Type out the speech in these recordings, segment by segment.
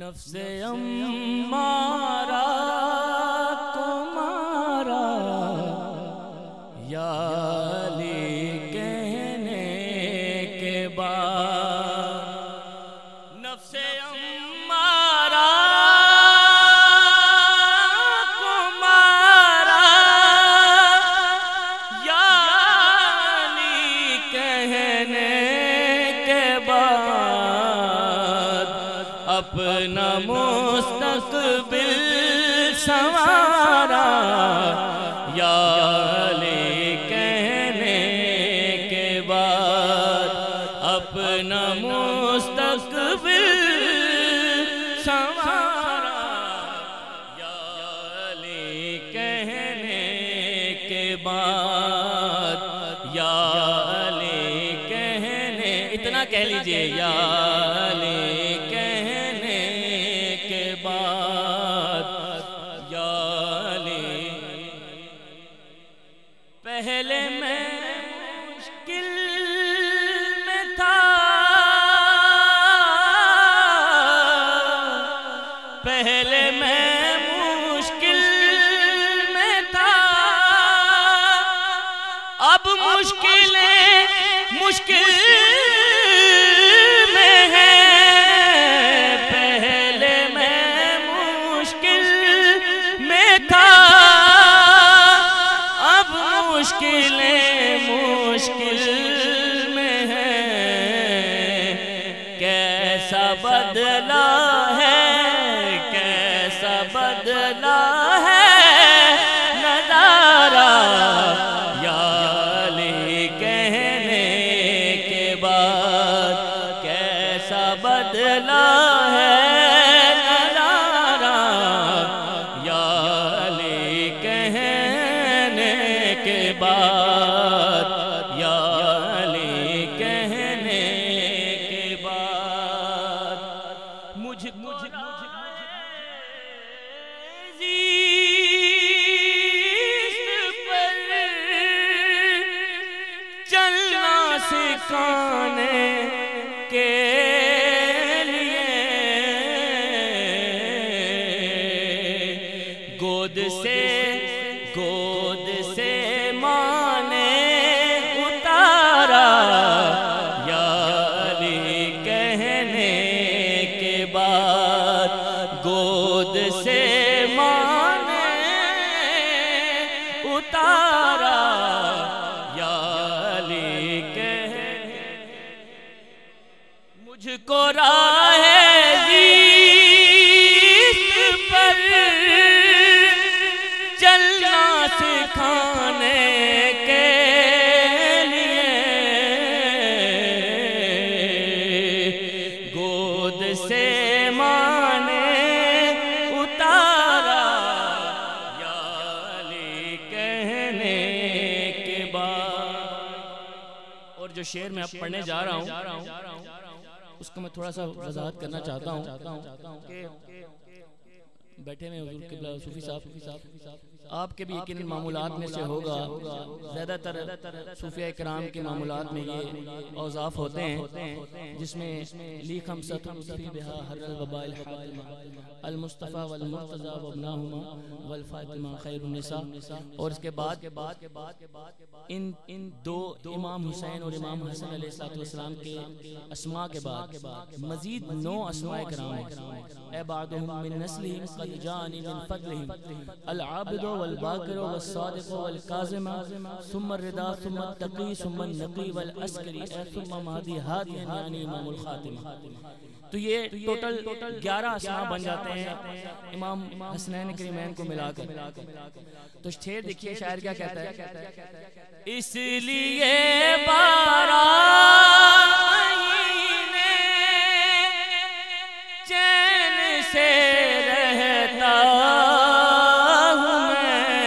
نفس امارہ کو مارا یا علی کہنے کے بعد، نفس امارہ کو مارا یا علی کہنے کے بعد، اپنا مستقبل سنوارا یا علی کہنے کے بعد، اپنا مستقبل سنوارا یا علی کہنے کے بعد، یا علی کہنے، اتنا کہہ لیجئے یا علی کہنے کے بعد، یا علی پہلے میں مشکل میں تھا، پہلے میں مشکل میں تھا، اب مشکلیں مشکل میں ہے، پہلے میں مشکل میں تھا، اب مشکلیں مشکل میں ہے، کیسا بدلا ہے، کیسا بدلا ہے نظارہ یا علی کہنے کے بعد، کیسا بدلا ہے نظارہ یا علی کہنے کے بعد، یا علی کہنے کے بعد، مجھ کو چلنا سکھانے کے لیے گود سے ماں نے اتارا یا علی کہنے کے بعد، گود سے ماں نے اتارا یا علی کہنے، مجھ کو راہ زیست پر چلنا سکھانے کے لیے گود سے ماں نے اتارا یا علی کہنے کے بعد۔ اور جو شعر میں اب پڑھنے جا رہا ہوں اس کو میں تھوڑا سا وضاحت کرنا چاہتا ہوں کہ بیٹھے میں حضور قبلہ صوفی صاحب آپ کے بھی یقیناً معمولات میں سے ہوگا، زیادہ تر صوفیہ اکرام کے معمولات میں یہ اوصاف ہوتے ہیں جس میں لی خمسۃ فی بہا حر الوباء الحاتمہ المصطفیٰ والمرتضیٰ وابناہما والفاطمہ خیر النساء، اور اس کے بعد ان دو امام حسین اور امام حسن علیہ السلام کے اسماء کے بعد مزید 9 اسماء کرام ہیں، اے بعدہم من نسلہم قد جانی من فضلہم العابد والباکر والصادق والکاظم ثم الرضا ثم التقی ثم النقی والعسکری ثم مہدی ہادی یعنی امام الخاتمہ۔ تو یہ ٹوٹل 11 اسماء بن جاتے ہیں امام حسنین کریمین کو ملا کر۔ تو شعر دیکھیے شاعر کیا کہتا ہے، اس لیے بارائین چین سے رہتا ہوں میں،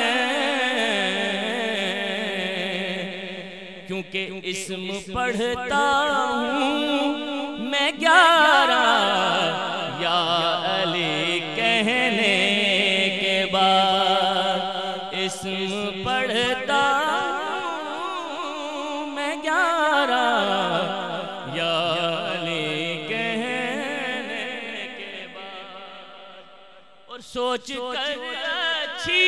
کیونکہ اسم پڑھتا ہوں میں 11 یا علی کہنے کے بعد، اسم پڑھتا ہوں میں 11 یا علی کہنے کے بعد۔ سوچ کر اچھی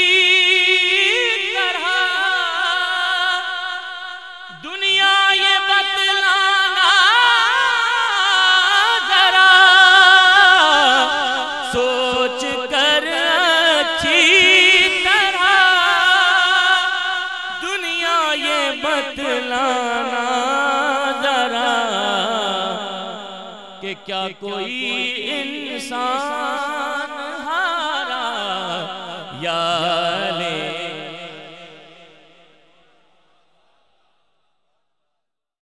طرح دنیا یہ بتلانا ذرا، سوچ کر اچھی طرح دنیا یہ بتلانا ذرا کہ کیا کوئی انسان ہارا یا لے